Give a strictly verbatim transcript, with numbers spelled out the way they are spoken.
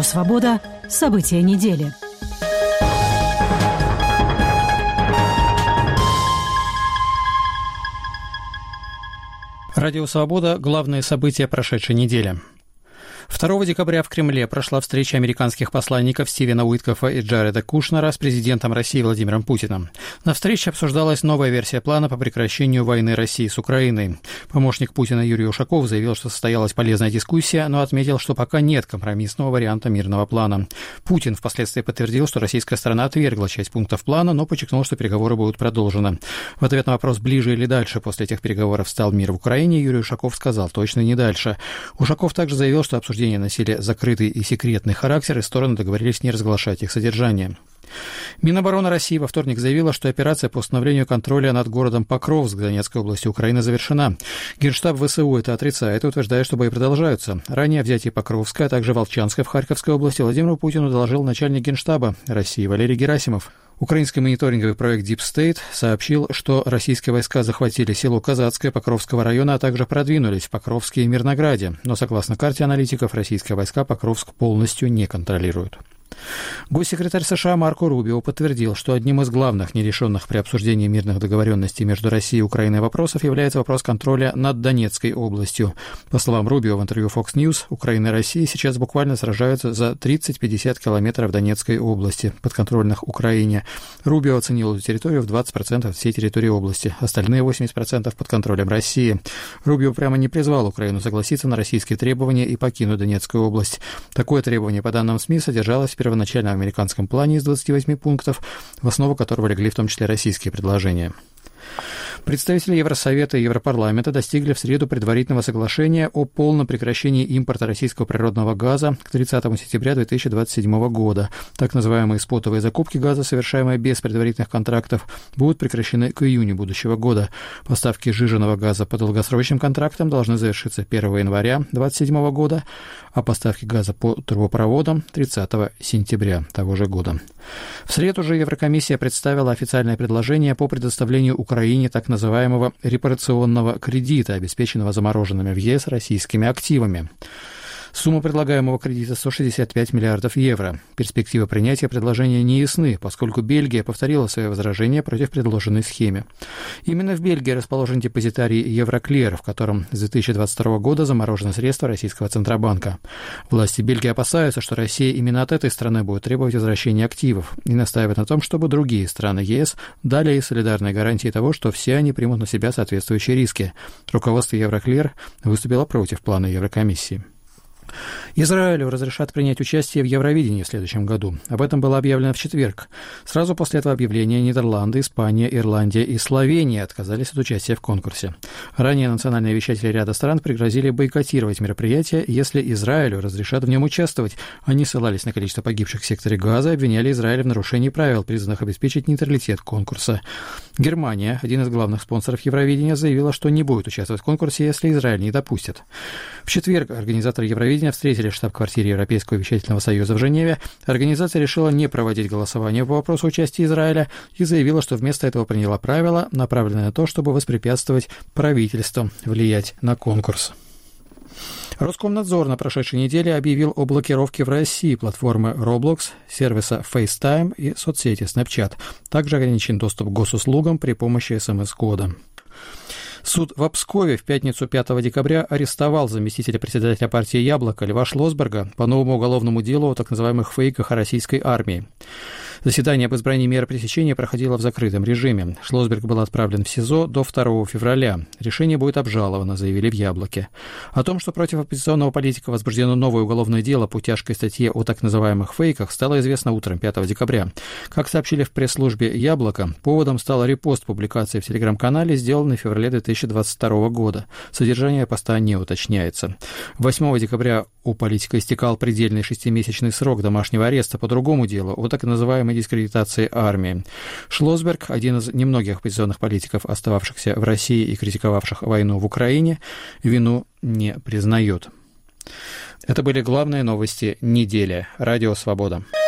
«Свобода». События недели. Радио «Свобода» – главные события прошедшей недели. второго декабря в Кремле прошла встреча американских посланников Стивена Уиткофа и Джареда Кушнера с президентом России Владимиром Путиным. На встрече обсуждалась новая версия плана по прекращению войны России с Украиной. Помощник Путина Юрий Ушаков заявил, что состоялась полезная дискуссия, но отметил, что пока нет компромиссного варианта мирного плана. Путин впоследствии подтвердил, что российская сторона отвергла часть пунктов плана, но подчеркнул, что переговоры будут продолжены. В ответ на вопрос, ближе или дальше после этих переговоров стал мир в Украине, Юрий Ушаков сказал, точно не дальше. Ушаков также заявил, что обсуждение носили закрытый и секретный характер, и стороны договорились не разглашать их содержание. Минобороны России во вторник заявила, что операция по установлению контроля над городом Покровск Донецкой области Украины завершена. Генштаб ВСУ это отрицает и утверждает, что бои продолжаются. Ранее о взятии Покровска, а также Волчанска в Харьковской области Владимиру Путину доложил начальник Генштаба России Валерий Герасимов. Украинский мониторинговый проект Deep State сообщил, что российские войска захватили село Казацкое Покровского района, а также продвинулись в Покровске и Мирнограде. Но, согласно карте аналитиков, российские войска Покровск полностью не контролируют. Госсекретарь США Марко Рубио подтвердил, что одним из главных нерешенных при обсуждении мирных договоренностей между Россией и Украиной вопросов является вопрос контроля над Донецкой областью. По словам Рубио в интервью Fox News, Украина и Россия сейчас буквально сражаются за тридцать-пятьдесят километров Донецкой области, подконтрольных Украине. Рубио оценил эту территорию в двадцать процентов всей территории области, остальные восемьдесят процентов под контролем России. Рубио прямо не призвал Украину согласиться на российские требования и покинуть Донецкую область. Такое требование, по данным СМИ, содержалось в первоначальном американском плане из двадцати восьми пунктов, в основу которого легли в том числе российские предложения. Представители Евросовета и Европарламента достигли в среду предварительного соглашения о полном прекращении импорта российского природного газа к тридцатому сентября две тысячи двадцать седьмого года. Так называемые спотовые закупки газа, совершаемые без предварительных контрактов, будут прекращены к июню будущего года. Поставки сжиженного газа по долгосрочным контрактам должны завершиться первого января две тысячи двадцать седьмого года, а поставки газа по трубопроводам тридцатого сентября того же года. В среду же Еврокомиссия представила официальное предложение по предоставлению Украине так называемого репарационного кредита, обеспеченного замороженными в ЕС российскими активами. Сумма предлагаемого кредита сто шестьдесят пять миллиардов евро. Перспективы принятия предложения не ясны, поскольку Бельгия повторила свои возражения против предложенной схемы. Именно в Бельгии расположен депозитарий Евроклир, в котором с две тысячи двадцать второго года заморожены средства российского Центробанка. Власти Бельгии опасаются, что Россия именно от этой страны будет требовать возвращения активов и настаивает на том, чтобы другие страны ЕС дали ей солидарные гарантии того, что все они примут на себя соответствующие риски. Руководство Евроклир выступило против плана Еврокомиссии. Израилю разрешат принять участие в Евровидении в следующем году. Об этом было объявлено в четверг. Сразу после этого объявления Нидерланды, Испания, Ирландия и Словения отказались от участия в конкурсе. Ранее национальные вещатели ряда стран пригрозили бойкотировать мероприятие, если Израилю разрешат в нем участвовать. Они ссылались на количество погибших в секторе Газа и обвиняли Израиль в нарушении правил, призванных обеспечить нейтралитет конкурса. Германия, один из главных спонсоров Евровидения, заявила, что не будет участвовать в конкурсе, если Израиль не допустит. В четверг организаторы Евровидения встретились в штаб-квартире Европейского вещательного союза в Женеве. Организация решила не проводить голосование по вопросу участия Израиля и заявила, что вместо этого приняла правила, направленные на то, чтобы воспрепятствовать правительству влиять на конкурс. Роскомнадзор на прошедшей неделе объявил о блокировке в России платформы Roblox, сервиса FaceTime и соцсети Snapchat. Также ограничен доступ к госуслугам при помощи эс эм эс-кода. Суд в Пскове в пятницу пятого декабря арестовал заместителя председателя партии «Яблоко» Льва Шлосберга по новому уголовному делу о так называемых фейках о российской армии. Заседание об избрании меры пресечения проходило в закрытом режиме. Шлосберг был отправлен в СИЗО до второго февраля. Решение будет обжаловано, заявили в «Яблоке». О том, что против оппозиционного политика возбуждено новое уголовное дело по тяжкой статье о так называемых фейках, стало известно утром пятого декабря. Как сообщили в пресс-службе «Яблоко», поводом стал репост публикации в телеграм-канале, сделанный в феврале две тысячи двадцать второго года. Содержание поста не уточняется. восьмого декабря у политика истекал предельный шестимесячный срок домашнего ареста по другому делу о так называемой дискредитации армии. Шлосберг, один из немногих оппозиционных политиков, остававшихся в России и критиковавших войну в Украине, вину не признает. Это были главные новости недели. Радио «Свобода».